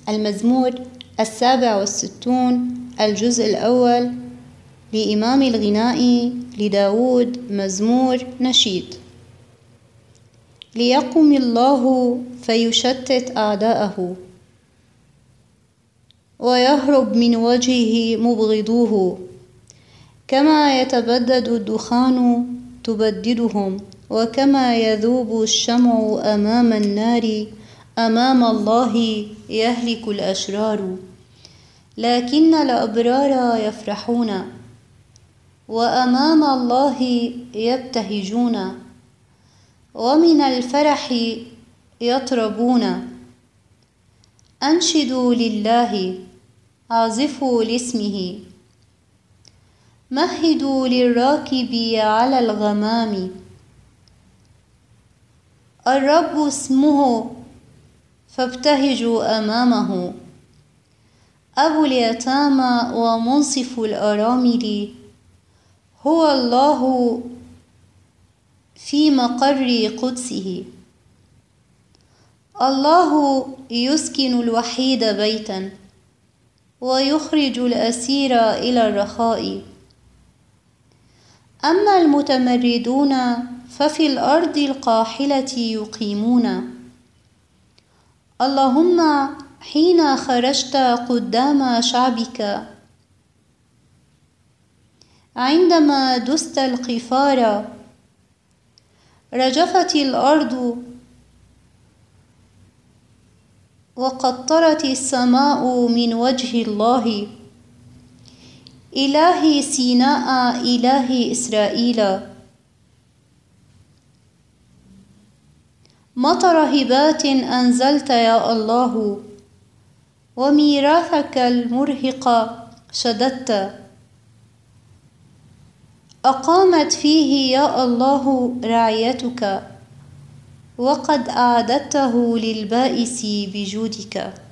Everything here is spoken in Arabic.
المزمور 67 الجزء الأول لإمام الغناء لداود مزمور نشيد. ليقم الله فيشتت أعداءه ويهرب من وجهه مبغضوه. كما يتبدد الدخان تبددهم، وكما يذوب الشمع أمام النار أمام الله يهلك الأشرار. لكن الأبرار يفرحون وأمام الله يبتهجون، ومن الفرح يطربون. أنشدوا لله، عزفوا لاسمه، مهدوا للراكب على الغمام. الرب اسمه فابتهجوا أمامه، أبو اليتامى ومنصف الأرامل. هو الله في مقر قدسه، الله يسكن الوحيد بيتا ويخرج الأسير إلى الرخاء. أما المتمردون ففي الأرض القاحلة يقيمون. اللهم حين خرجت قدام شعبك، عندما دست القفار، رجفت الأرض وقطرت السماء من وجه الله، إله سيناء، إله إسرائيل. مطر هبات أنزلت يا الله، وميراثك المرهق شددت. أقامت فيه يا الله رعيتك، وقد أعددته للبائس بجودك.